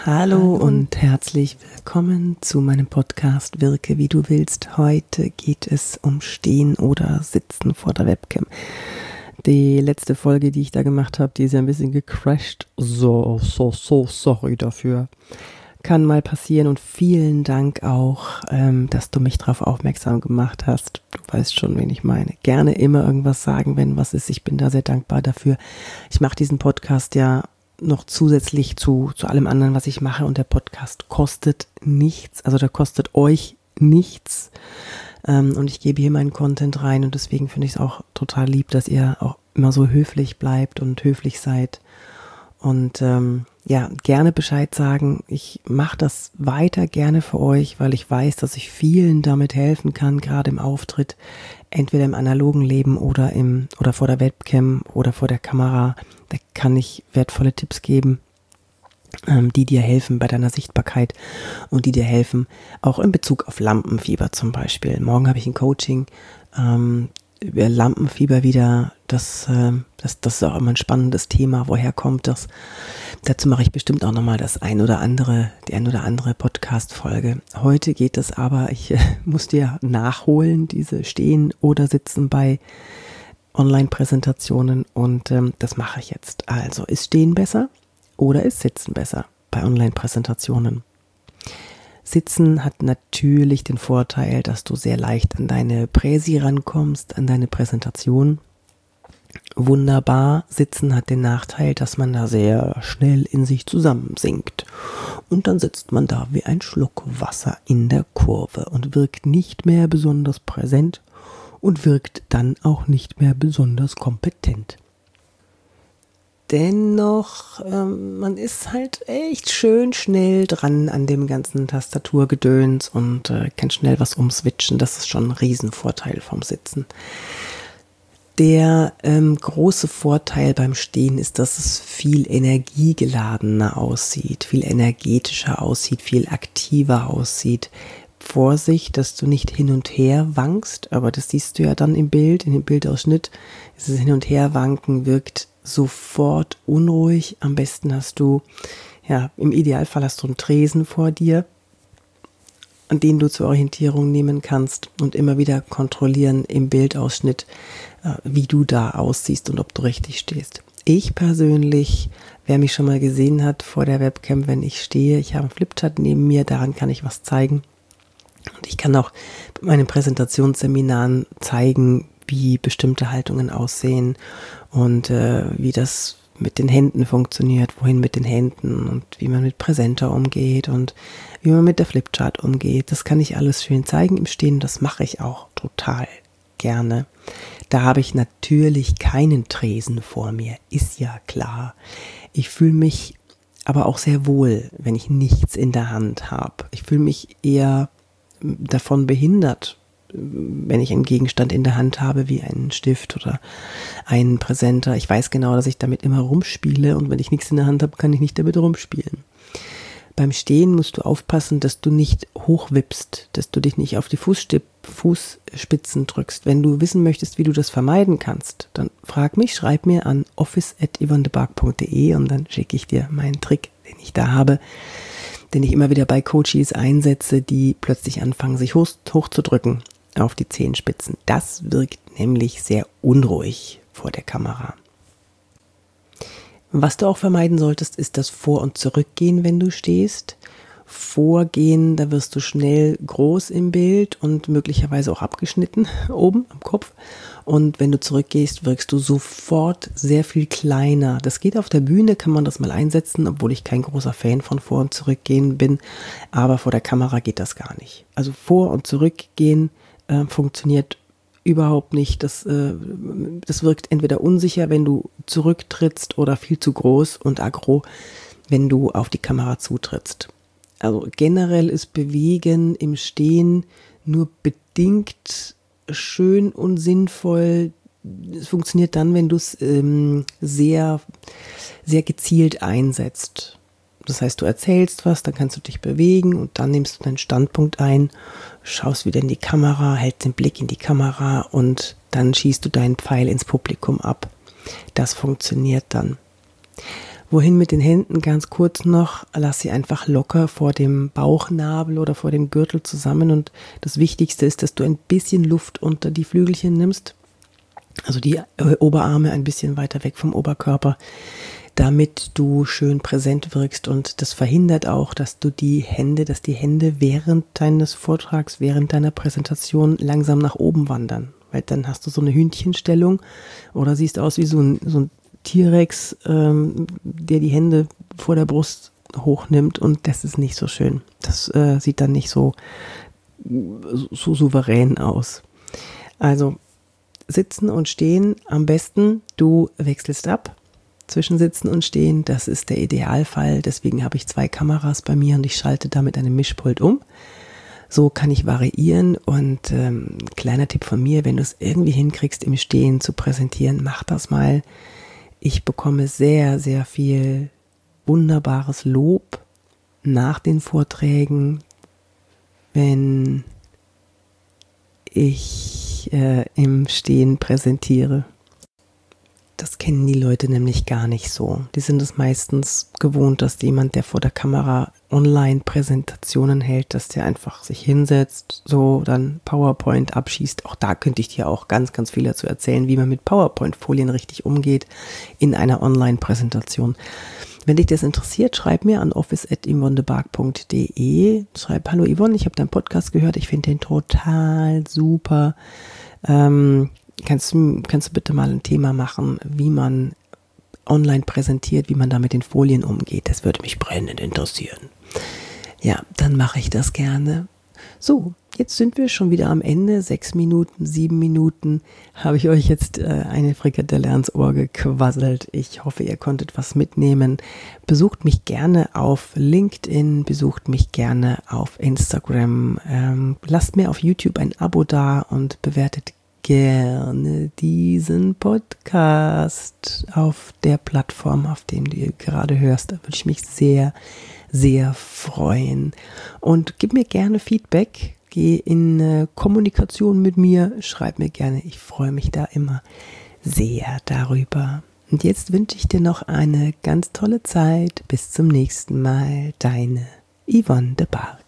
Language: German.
Hallo und herzlich willkommen zu meinem Podcast Wirke wie du willst. Heute geht es um Stehen oder Sitzen vor der Webcam. Die letzte Folge, die ich da gemacht habe, die ist ja ein bisschen gecrashed. So sorry dafür. Kann mal passieren und vielen Dank auch, dass du mich darauf aufmerksam gemacht hast. Du weißt schon, wen ich meine. Gerne immer irgendwas sagen, wenn was ist. Ich bin da sehr dankbar dafür. Ich mache diesen Podcast ja noch zusätzlich zu allem anderen, was ich mache, und der Podcast kostet nichts, also der kostet euch nichts, und ich gebe hier meinen Content rein und deswegen finde ich es auch total lieb, dass ihr auch immer so höflich bleibt und höflich seid und gerne Bescheid sagen. Ich mache das weiter gerne für euch, weil ich weiß, dass ich vielen damit helfen kann, gerade im Auftritt, entweder im analogen Leben oder vor der Webcam oder vor der Kamera. Da kann ich wertvolle Tipps geben, die dir helfen bei deiner Sichtbarkeit und die dir helfen, auch in Bezug auf Lampenfieber zum Beispiel. Morgen habe ich ein Coaching über Lampenfieber wieder. Das ist auch immer ein spannendes Thema. Woher kommt das? Dazu mache ich bestimmt auch nochmal die ein oder andere Podcast-Folge. Heute geht es aber, ich muss dir nachholen, diese Stehen oder Sitzen bei Online-Präsentationen, und das mache ich jetzt. Also, ist Stehen besser oder ist Sitzen besser bei Online-Präsentationen? Sitzen hat natürlich den Vorteil, dass du sehr leicht an deine Präsi rankommst, an deine Präsentation. Wunderbar. Sitzen hat den Nachteil, dass man da sehr schnell in sich zusammensinkt. Und dann sitzt man da wie ein Schluck Wasser in der Kurve und wirkt nicht mehr besonders präsent und wirkt dann auch nicht mehr besonders kompetent. Dennoch, man ist halt echt schön schnell dran an dem ganzen Tastaturgedöns und kann schnell was umswitchen. Das ist schon ein Riesenvorteil vom Sitzen. Der große Vorteil beim Stehen ist, dass es viel energiegeladener aussieht, viel energetischer aussieht, viel aktiver aussieht. Vorsicht, dass du nicht hin und her wankst, aber das siehst du ja dann im Bild, in dem Bildausschnitt. Dieses Hin- und Herwanken wirkt sofort unruhig. Am besten hast du, im Idealfall hast du einen Tresen vor dir, an den du zur Orientierung nehmen kannst und immer wieder kontrollieren im Bildausschnitt, wie du da aussiehst und ob du richtig stehst. Ich persönlich, wer mich schon mal gesehen hat vor der Webcam, wenn ich stehe, ich habe einen Flipchart neben mir, daran kann ich was zeigen. Und ich kann auch bei meinen Präsentationsseminaren zeigen, wie bestimmte Haltungen aussehen und wie das mit den Händen funktioniert, wohin mit den Händen und wie man mit Präsenter umgeht und wie man mit der Flipchart umgeht. Das kann ich alles schön zeigen im Stehen, das mache ich auch total gerne. Da habe ich natürlich keinen Tresen vor mir, ist ja klar. Ich fühle mich aber auch sehr wohl, wenn ich nichts in der Hand habe. Ich fühle mich eher davon behindert, wenn ich einen Gegenstand in der Hand habe, wie einen Stift oder einen Präsenter. Ich weiß genau, dass ich damit immer rumspiele, und wenn ich nichts in der Hand habe, kann ich nicht damit rumspielen. Beim Stehen musst du aufpassen, dass du nicht hochwippst, dass du dich nicht auf die Fußspitzen drückst. Wenn du wissen möchtest, wie du das vermeiden kannst, dann frag mich, schreib mir an office@yvonnebark.de und dann schicke ich dir meinen Trick, den ich da habe, den ich immer wieder bei Coaches einsetze, die plötzlich anfangen, sich hochzudrücken auf die Zehenspitzen. Das wirkt nämlich sehr unruhig vor der Kamera. Was du auch vermeiden solltest, ist das Vor- und Zurückgehen, wenn du stehst. Vorgehen, da wirst du schnell groß im Bild und möglicherweise auch abgeschnitten oben am Kopf. Und wenn du zurückgehst, wirkst du sofort sehr viel kleiner. Das geht auf der Bühne, kann man das mal einsetzen, obwohl ich kein großer Fan von Vor- und Zurückgehen bin. Aber vor der Kamera geht das gar nicht. Also Vor- und Zurückgehen funktioniert überhaupt nicht. Das wirkt entweder unsicher, wenn du zurücktrittst, oder viel zu groß und aggro, wenn du auf die Kamera zutrittst. Also generell ist Bewegen im Stehen nur bedingt schön und sinnvoll. Es funktioniert dann, wenn du es sehr, sehr gezielt einsetzt. Das heißt, du erzählst was, dann kannst du dich bewegen und dann nimmst du deinen Standpunkt ein, schaust wieder in die Kamera, hältst den Blick in die Kamera und dann schießt du deinen Pfeil ins Publikum ab. Das funktioniert dann. Wohin mit den Händen? Ganz kurz noch, lass sie einfach locker vor dem Bauchnabel oder vor dem Gürtel zusammen und das Wichtigste ist, dass du ein bisschen Luft unter die Flügelchen nimmst, also die Oberarme ein bisschen weiter weg vom Oberkörper, damit du schön präsent wirkst, und das verhindert auch, dass die Hände während deines Vortrags, während deiner Präsentation langsam nach oben wandern, weil dann hast du so eine Hündchenstellung oder siehst aus wie so ein T-Rex, der die Hände vor der Brust hochnimmt, und das ist nicht so schön. Das sieht dann nicht so souverän aus. Also Sitzen und Stehen am besten, du wechselst ab. Zwischen Sitzen und Stehen, das ist der Idealfall. Deswegen habe ich 2 Kameras bei mir und ich schalte da mit einem Mischpult um. So kann ich variieren, und kleiner Tipp von mir, wenn du es irgendwie hinkriegst, im Stehen zu präsentieren, mach das mal. Ich bekomme sehr, sehr viel wunderbares Lob nach den Vorträgen, wenn ich im Stehen präsentiere. Das kennen die Leute nämlich gar nicht so. Die sind es meistens gewohnt, dass jemand, der vor der Kamera Online-Präsentationen hält, dass der einfach sich hinsetzt, so dann PowerPoint abschießt. Auch da könnte ich dir auch ganz, ganz viel dazu erzählen, wie man mit PowerPoint-Folien richtig umgeht in einer Online-Präsentation. Wenn dich das interessiert, schreib mir an office@yvonnebark.de. Schreib: Hallo Yvonne, ich habe deinen Podcast gehört, ich finde den total super. Kannst du bitte mal ein Thema machen, wie man online präsentiert, wie man da mit den Folien umgeht? Das würde mich brennend interessieren. Ja, dann mache ich das gerne. So, jetzt sind wir schon wieder am Ende. 6 Minuten, 7 Minuten habe ich euch jetzt eine Frikadelle ans Ohr gequasselt. Ich hoffe, ihr konntet was mitnehmen. Besucht mich gerne auf LinkedIn, besucht mich gerne auf Instagram. Lasst mir auf YouTube ein Abo da und bewertet gerne diesen Podcast auf der Plattform, auf dem du gerade hörst. Da würde ich mich sehr, sehr freuen. Und gib mir gerne Feedback. Geh in Kommunikation mit mir. Schreib mir gerne. Ich freue mich da immer sehr darüber. Und jetzt wünsche ich dir noch eine ganz tolle Zeit. Bis zum nächsten Mal. Deine Yvonne de Barg.